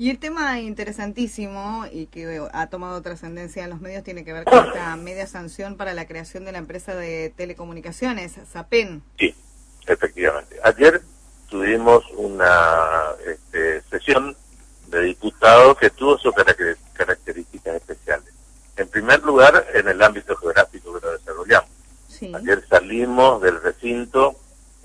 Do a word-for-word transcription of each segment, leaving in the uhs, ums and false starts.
Y el tema interesantísimo y que ha tomado trascendencia en los medios tiene que ver con esta media sanción para la creación de la empresa de telecomunicaciones, SAPEN. Sí, efectivamente. Ayer tuvimos una este, sesión de diputados que tuvo sus características especiales. En primer lugar, en el ámbito geográfico que lo desarrollamos. Sí. Ayer salimos del recinto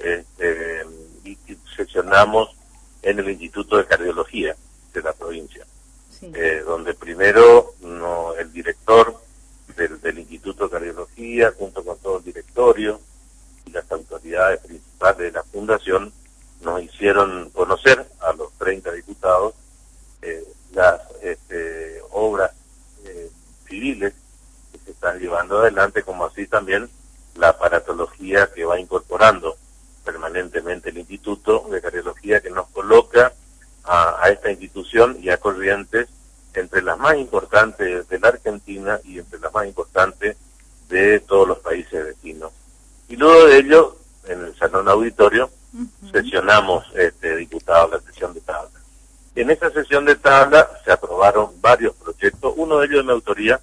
este, y sesionamos en el Instituto de Cardiología de la provincia, sí. eh, donde primero no, el director del, del Instituto de Cardiología, junto con todo el directorio y las autoridades principales de la fundación, nos hicieron conocer a los treinta diputados eh, las este, obras eh, civiles que se están llevando adelante, como así también la aparatología que va incorporando permanentemente el Instituto de Cardiología, que nos coloca a, a esta institución y a Corrientes entre las más importantes de la Argentina y entre las más importantes de todos los países vecinos. Y luego de ello, en el salón auditorio, uh-huh. sesionamos, este, diputados, la sesión de tabla. En esa sesión de tabla se aprobaron varios proyectos, uno de ellos de mi autoría,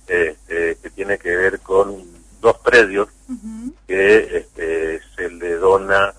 este, que tiene que ver con dos predios uh-huh. que este, se le dona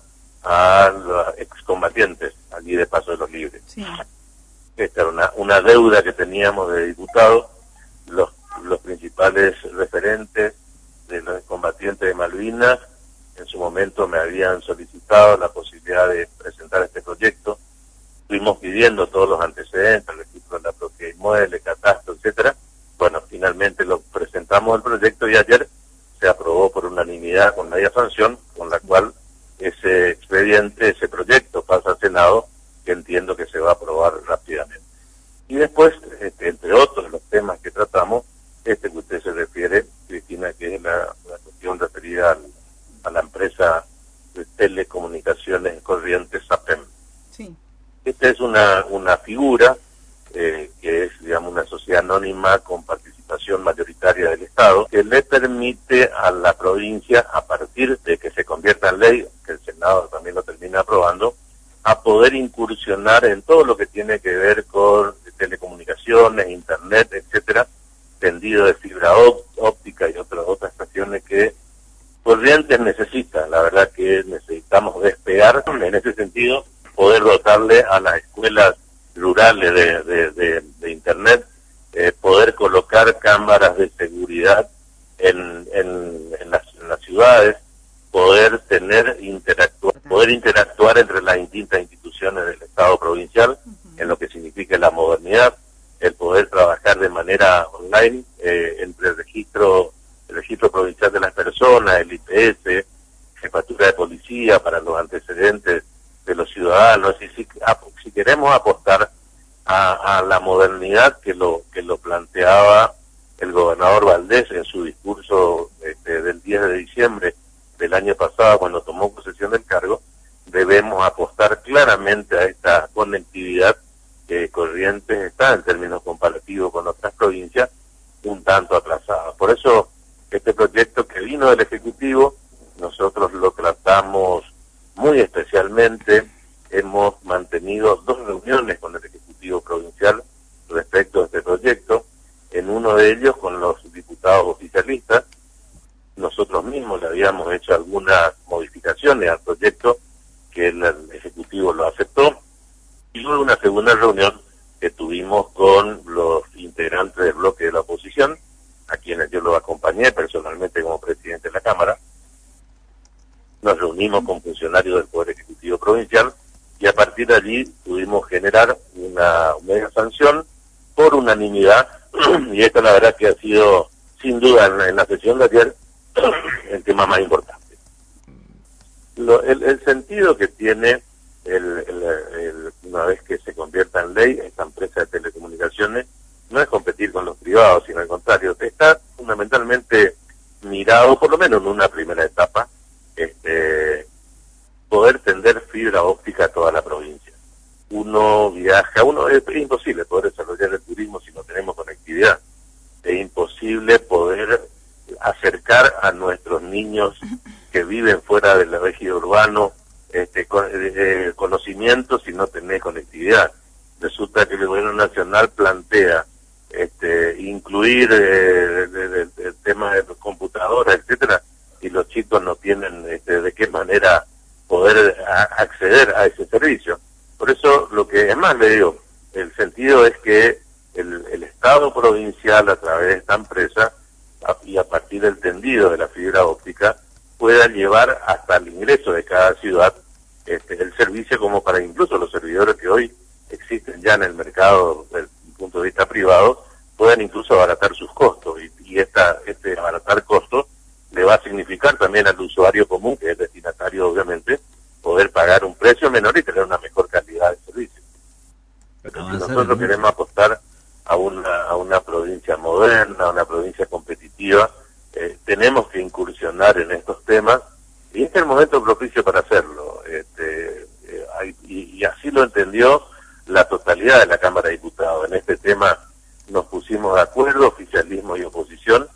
a los excombatientes allí de Paso de los Libres. Sí. Esta era una, una deuda que teníamos de diputados, los, los principales referentes de los combatientes de Malvinas en su momento me habían solicitado la posibilidad de presentar este proyecto. Estuvimos pidiendo todos los antecedentes, el registro de la propiedad inmueble, catastro, etcétera. Bueno, finalmente lo presentamos el proyecto y ayer se aprobó por unanimidad con media sanción, con la cual ese expediente, ese proyecto pasa al Senado, que entiendo que se va a aprobar rápidamente. Y después, este, entre otros de los temas que tratamos, este que usted se refiere, Cristina, que es la, la cuestión referida al, a la empresa de telecomunicaciones Corrientes SAPEN. Sí. Esta es una, una figura eh, que es, digamos, una sociedad anónima con participación mayoritaria del Estado, que le permite a la provincia, a partir de que se convierta en ley, que el Senado también lo termina aprobando, a poder incursionar en todo lo que tiene que ver con telecomunicaciones, internet, etcétera, tendido de fibra óptica y otras otras cuestiones que Corrientes necesita. La verdad que necesitamos despegar en ese sentido, poder dotarle a las escuelas rurales de, de, de, de internet, eh, poder colocar cámaras de seguridad en, en, en, las, en las ciudades, poder tener interactuar, poder interactuar entre las distintas instituciones del Estado provincial, uh-huh. en lo que significa la modernidad, el poder trabajar de manera online eh, entre el registro, el registro provincial de las personas, el I P S, jefatura de policía para los antecedentes de los ciudadanos. Y si, si queremos apostar a, a la modernidad que lo que lo planteaba el gobernador Valdés en su discurso este, del diez de diciembre del año pasado, cuando tomó posesión del cargo, debemos apostar claramente a esta conectividad que Corrientes está, en términos comparativos con otras provincias, un tanto atrasada. Por eso, este proyecto que vino del Ejecutivo, nosotros lo tratamos muy especialmente. Hemos mantenido dos reuniones con el Ejecutivo Provincial respecto a este proyecto, en uno de ellos con los diputados oficialistas. Nosotros mismos le habíamos hecho algunas modificaciones al proyecto que el, el Ejecutivo lo aceptó, y luego una segunda reunión que tuvimos con los integrantes del bloque de la oposición, a quienes yo los acompañé personalmente como presidente de la Cámara. Nos reunimos con funcionarios del Poder Ejecutivo Provincial y a partir de allí pudimos generar una media sanción por unanimidad, y esta la verdad que ha sido, sin duda, en la, en la sesión de ayer, el tema más importante. Lo, el, el sentido que tiene, el, el, el, una vez que se convierta en ley, esta empresa de telecomunicaciones, no es competir con los privados, sino al contrario, está fundamentalmente mirado, por lo menos en una primera etapa, este, poder tender fibra óptica a toda la provincia. Uno viaja, uno es, es imposible poder desarrollar el turismo si no tenemos conectividad. Es imposible poder acercar a nuestros niños que viven fuera del régimen urbano este, con, eh, conocimiento si no tenés conectividad. resulta que el gobierno nacional plantea este, incluir eh, de, de, de, el tema de computadoras, etcétera, y los chicos no tienen este, de qué manera poder a, acceder a ese servicio. Por eso, lo que es más le digo, el sentido es que el, el Estado provincial, a través de esta empresa, a, y a partir del tendido de la fibra óptica, pueda llevar hasta el ingreso de cada ciudad este, el servicio, como para incluso los servidores que hoy existen ya en el mercado desde el punto de vista privado, puedan incluso abaratar sus costos. Y, y esta, este abaratar costos le va a significar también al usuario común, que es destinatario obviamente, poder pagar un precio menor y tener una mejor calidad de servicio. Pero si nosotros queremos apostar a una, a una provincia moderna, a una provincia competitiva, eh, tenemos que incursionar en estos temas, y este es el momento propicio para hacerlo. Este, eh, hay, y, y así lo entendió la totalidad de la Cámara de Diputados. En este tema nos pusimos de acuerdo, oficialismo y oposición,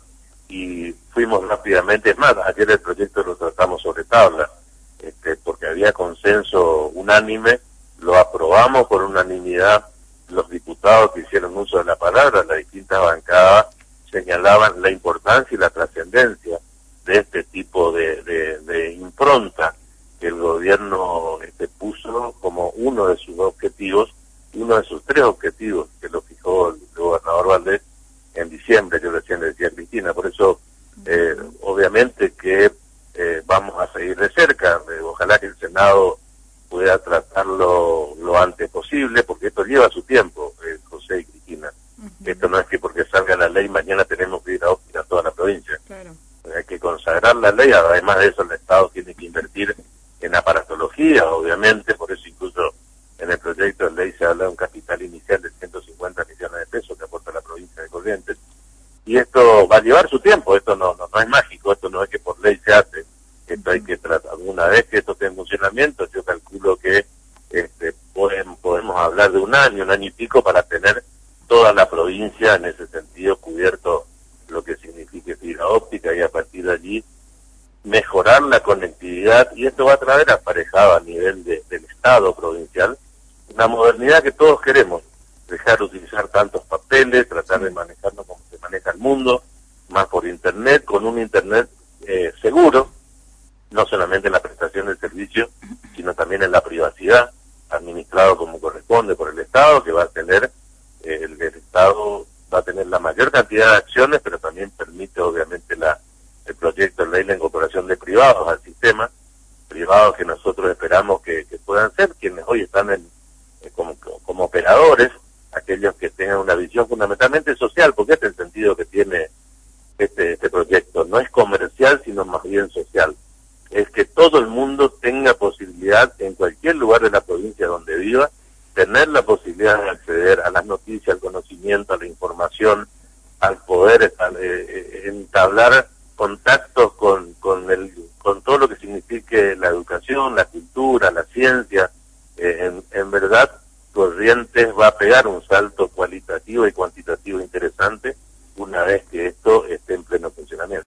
y fuimos rápidamente. Es más, ayer el proyecto lo tratamos sobre tabla, este, porque había consenso unánime, lo aprobamos por unanimidad. Los diputados que hicieron uso de la palabra, las distintas bancadas, señalaban la importancia y la trascendencia de este tipo de, de, de impronta que el gobierno este, puso como uno de sus objetivos, uno de sus tres objetivos, que lo fijó el gobernador Valdés en diciembre, que recién le decía a Cristina. Por eso, eh, obviamente que eh, vamos a seguir de cerca. Eh, ojalá que el Senado pueda tratarlo lo antes posible, porque esto lleva su tiempo, eh, José y Cristina. Uh-huh. Esto no es que porque salga la ley mañana tenemos que ir a óptica a toda la provincia. Claro. Hay que consagrar la ley. Además de eso, el Estado tiene que invertir en aparatología, obviamente. Por eso incluso en el proyecto de ley se habla de un capital inicial de ciento cincuenta millones de pesos que aporta la provincia de Corrientes. Y esto va a llevar su tiempo. Esto no, no, no es mágico. Esto no es que por ley se hace. Esto hay que tratar. Una vez que esto esté en funcionamiento, yo calculo que este, podemos, podemos hablar de un año, un año y pico, para tener toda la provincia en ese sentido cubierto, lo que signifique fibra óptica, y a partir de allí mejorar la conectividad. Y esto va a traer aparejado a nivel de, del Estado provincial una modernidad que todos queremos, dejar de utilizar tantos papeles, tratar de manejarnos como se maneja el mundo, más por internet, con un internet eh, seguro, no solamente en la prestación del servicio, sino también en la privacidad, administrado como corresponde por el Estado, que va a tener, eh, el, el Estado va a tener la mayor cantidad de acciones, pero también permite obviamente la el proyecto de ley la incorporación de privados al sistema, privados que nosotros esperamos que, que puedan ser quienes hoy están en, eh, como, como operadores, aquellos que tengan una visión fundamentalmente social, porque este es el sentido que tiene este, este proyecto. No es comercial, sino más bien social. Es que todo el mundo tenga posibilidad, en cualquier lugar de la provincia donde viva, tener la posibilidad de acceder a las noticias, al conocimiento, a la información, al poder eh, entablar contactos con, con, el, con todo lo que signifique la educación, la cultura, la ciencia. Eh, en, en verdad, Corrientes va a pegar un salto cualitativo y cuantitativo interesante una vez que esto esté en pleno funcionamiento.